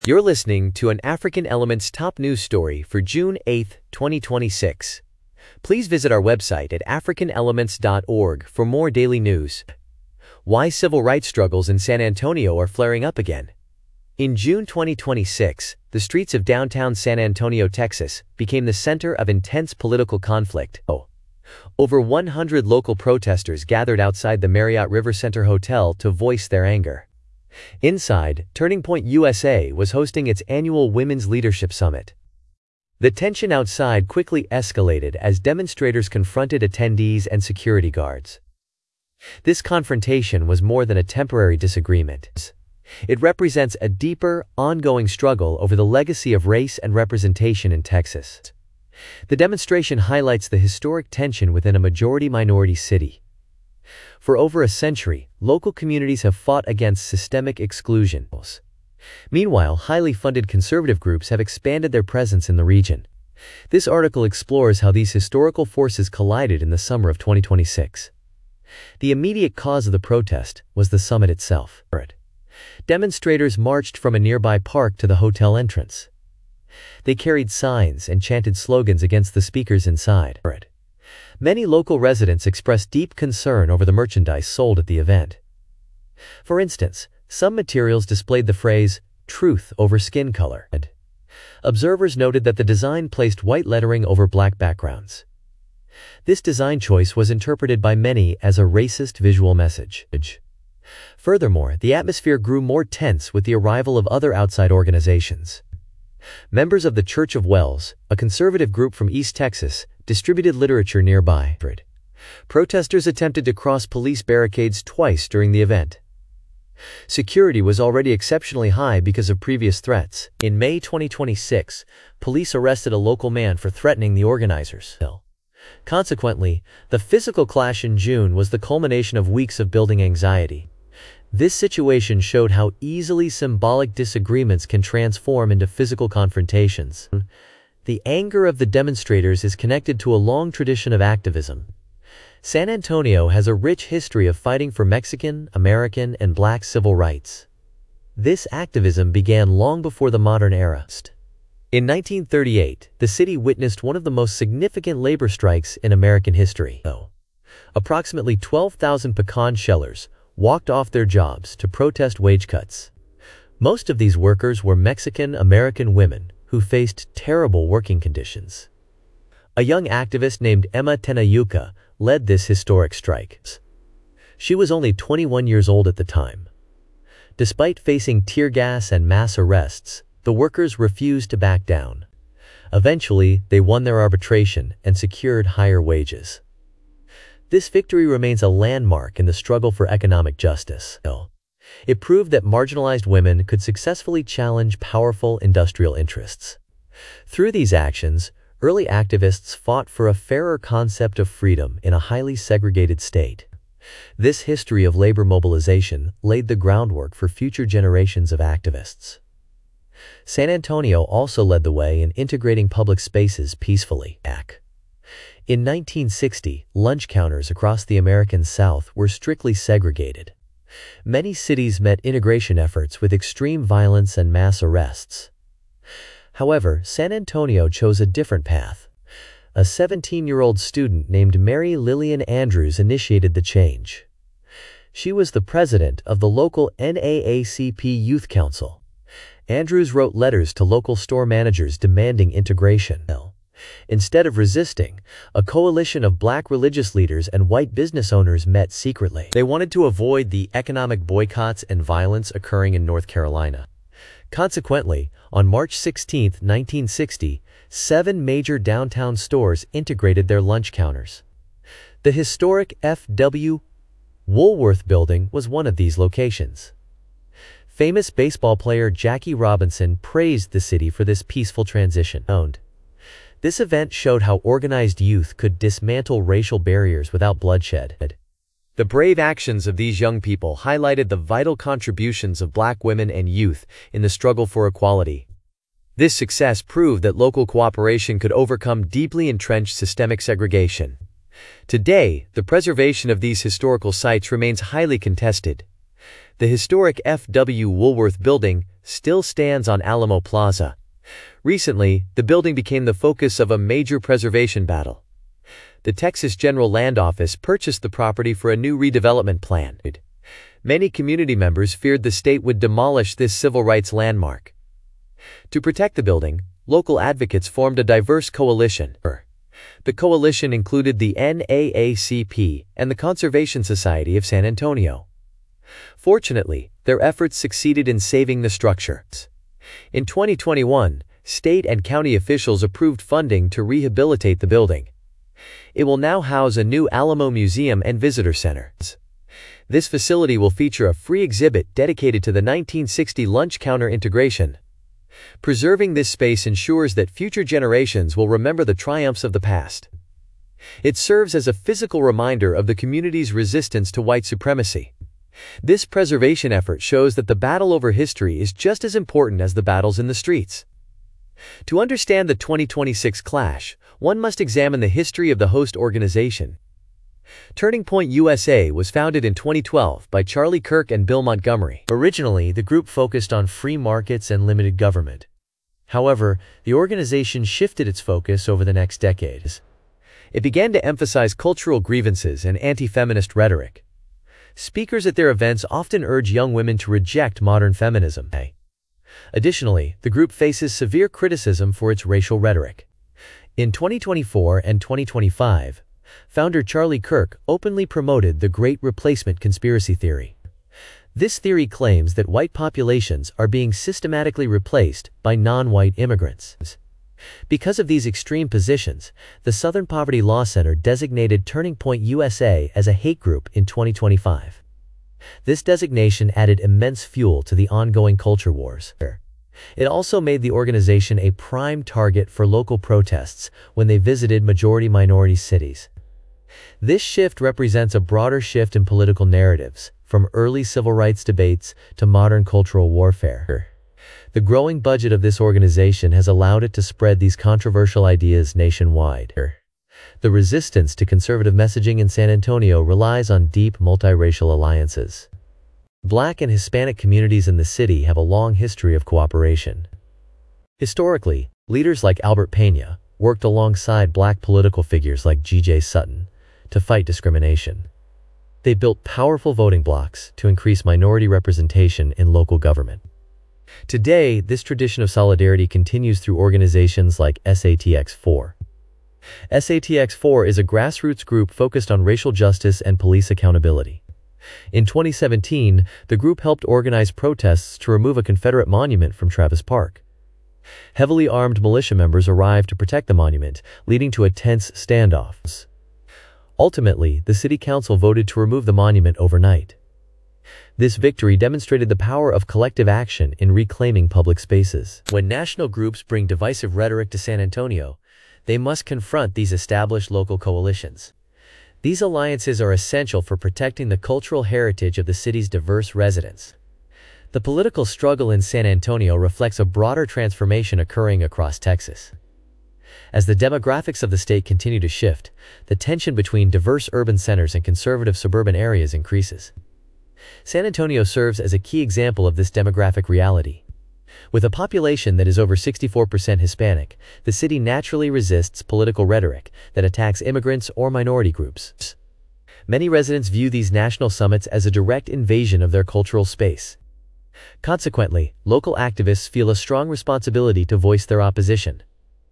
You're listening to an African Elements top news story for June 8, 2026. Please visit our website at africanelements.org for more daily news. Why civil rights struggles in San Antonio are flaring up again. In June 2026, the streets of downtown San Antonio, Texas, became the center of intense political conflict. Over 100 local protesters gathered outside the Marriott River Center Hotel to voice their anger. Inside, Turning Point USA was hosting its annual Women's Leadership Summit. The tension outside quickly escalated as demonstrators confronted attendees and security guards. This confrontation was more than a temporary disagreement. It represents a deeper, ongoing struggle over the legacy of race and representation in Texas. The demonstration highlights the historic tension within a majority-minority city. For over a century, local communities have fought against systemic exclusion. Meanwhile, highly funded conservative groups have expanded their presence in the region. This article explores how these historical forces collided in the summer of 2026. The immediate cause of the protest was the summit itself. Demonstrators marched from a nearby park to the hotel entrance. They carried signs and chanted slogans against the speakers inside. Many local residents expressed deep concern over the merchandise sold at the event. For instance, some materials displayed the phrase, "Truth over skin color." Observers noted that the design placed white lettering over black backgrounds. This design choice was interpreted by many as a racist visual message. Furthermore, the atmosphere grew more tense with the arrival of other outside organizations. Members of the Church of Wells, a conservative group from East Texas, distributed literature nearby. Protesters attempted to cross police barricades twice during the event. Security was already exceptionally high because of previous threats. In May 2026, police arrested a local man for threatening the organizers. Consequently, the physical clash in June was the culmination of weeks of building anxiety. This situation showed how easily symbolic disagreements can transform into physical confrontations. The anger of the demonstrators is connected to a long tradition of activism. San Antonio has a rich history of fighting for Mexican, American, and Black civil rights. This activism began long before the modern era. In 1938, the city witnessed one of the most significant labor strikes in American history. Approximately 12,000 pecan shellers walked off their jobs to protest wage cuts. Most of these workers were Mexican-American women who faced terrible working conditions. A young activist named Emma Tenayuca led this historic strike. She was only 21 years old at the time. Despite facing tear gas and mass arrests, the workers refused to back down. Eventually, they won their arbitration and secured higher wages. This victory remains a landmark in the struggle for economic justice. It proved that marginalized women could successfully challenge powerful industrial interests. Through these actions, early activists fought for a fairer concept of freedom in a highly segregated state. This history of labor mobilization laid the groundwork for future generations of activists. San Antonio also led the way in integrating public spaces peacefully. In 1960, lunch counters across the American South were strictly segregated. Many cities met integration efforts with extreme violence and mass arrests. However, San Antonio chose a different path. A 17-year-old student named Mary Lillian Andrews initiated the change. She was the president of the local NAACP Youth Council. Andrews wrote letters to local store managers demanding integration. Instead of resisting, a coalition of Black religious leaders and white business owners met secretly. They wanted to avoid the economic boycotts and violence occurring in North Carolina. Consequently, on March 16, 1960, 7 major downtown stores integrated their lunch counters. The historic F.W. Woolworth building was one of these locations. Famous baseball player Jackie Robinson praised the city for this peaceful transition. This event showed how organized youth could dismantle racial barriers without bloodshed. The brave actions of these young people highlighted the vital contributions of Black women and youth in the struggle for equality. This success proved that local cooperation could overcome deeply entrenched systemic segregation. Today, the preservation of these historical sites remains highly contested. The historic F.W. Woolworth building still stands on Alamo Plaza. Recently, the building became the focus of a major preservation battle. The Texas General Land Office purchased the property for a new redevelopment plan. Many community members feared the state would demolish this civil rights landmark. To protect the building, local advocates formed a diverse coalition. The coalition included the NAACP and the Conservation Society of San Antonio. Fortunately, their efforts succeeded in saving the structure. In 2021, state and county officials approved funding to rehabilitate the building. It will now house a new Alamo Museum and Visitor Center. This facility will feature a free exhibit dedicated to the 1960 lunch counter integration. Preserving this space ensures that future generations will remember the triumphs of the past. It serves as a physical reminder of the community's resistance to white supremacy. This preservation effort shows that the battle over history is just as important as the battles in the streets. To understand the 2026 clash, one must examine the history of the host organization. Turning Point USA was founded in 2012 by Charlie Kirk and Bill Montgomery. Originally, the group focused on free markets and limited government. However, the organization shifted its focus over the next decades. It began to emphasize cultural grievances and anti-feminist rhetoric. Speakers at their events often urge young women to reject modern feminism. Additionally, the group faces severe criticism for its racial rhetoric. In 2024 and 2025, founder Charlie Kirk openly promoted the Great Replacement conspiracy theory. This theory claims that white populations are being systematically replaced by non-white immigrants. Because of these extreme positions, the Southern Poverty Law Center designated Turning Point USA as a hate group in 2025. This designation added immense fuel to the ongoing culture wars. It also made the organization a prime target for local protests when they visited majority-minority cities. This shift represents a broader shift in political narratives, from early civil rights debates to modern cultural warfare. The growing budget of this organization has allowed it to spread these controversial ideas nationwide. The resistance to conservative messaging in San Antonio relies on deep multiracial alliances. Black and Hispanic communities in the city have a long history of cooperation. Historically, leaders like Albert Peña worked alongside black political figures like G.J. Sutton to fight discrimination. They built powerful voting blocks to increase minority representation in local government. Today, this tradition of solidarity continues through organizations like SATX4. SATX4 is a grassroots group focused on racial justice and police accountability. In 2017, the group helped organize protests to remove a Confederate monument from Travis Park. Heavily armed militia members arrived to protect the monument, leading to a tense standoff. Ultimately, the city council voted to remove the monument overnight. This victory demonstrated the power of collective action in reclaiming public spaces. When national groups bring divisive rhetoric to San Antonio, they must confront these established local coalitions. These alliances are essential for protecting the cultural heritage of the city's diverse residents. The political struggle in San Antonio reflects a broader transformation occurring across Texas. As the demographics of the state continue to shift, the tension between diverse urban centers and conservative suburban areas increases. San Antonio serves as a key example of this demographic reality. With a population that is over 64% Hispanic, the city naturally resists political rhetoric that attacks immigrants or minority groups. Many residents view these national summits as a direct invasion of their cultural space. Consequently, local activists feel a strong responsibility to voice their opposition.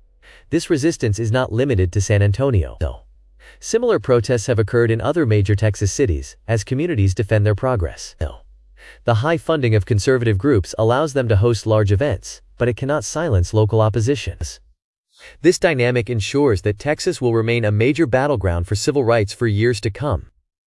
This resistance is not limited to San Antonio. Similar protests have occurred in other major Texas cities as communities defend their progress. The high funding of conservative groups allows them to host large events, but it cannot silence local oppositions. This dynamic ensures that Texas will remain a major battleground for civil rights for years to come.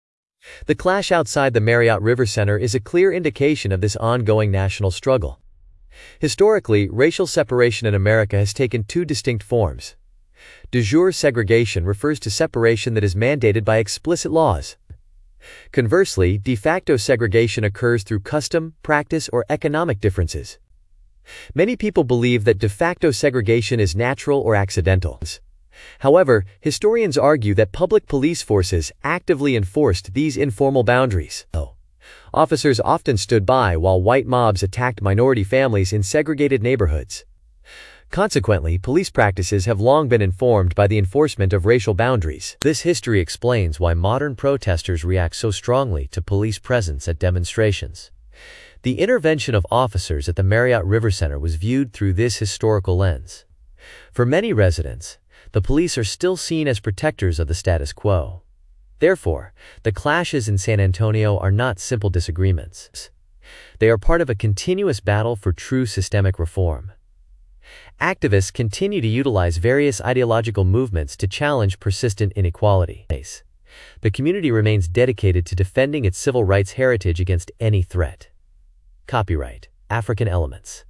The clash outside the Marriott River Center is a clear indication of this ongoing national struggle. Historically, racial separation in America has taken two distinct forms. De jure segregation refers to separation that is mandated by explicit laws. Conversely, de facto segregation occurs through custom, practice, or economic differences. Many people believe that de facto segregation is natural or accidental. However, historians argue that public police forces actively enforced these informal boundaries. Officers often stood by while white mobs attacked minority families in segregated neighborhoods. Consequently, police practices have long been informed by the enforcement of racial boundaries. This history explains why modern protesters react so strongly to police presence at demonstrations. The intervention of officers at the Marriott River Center was viewed through this historical lens. For many residents, the police are still seen as protectors of the status quo. Therefore, the clashes in San Antonio are not simple disagreements. They are part of a continuous battle for true systemic reform. Activists continue to utilize various ideological movements to challenge persistent inequality. The community remains dedicated to defending its civil rights heritage against any threat. Copyright African Elements.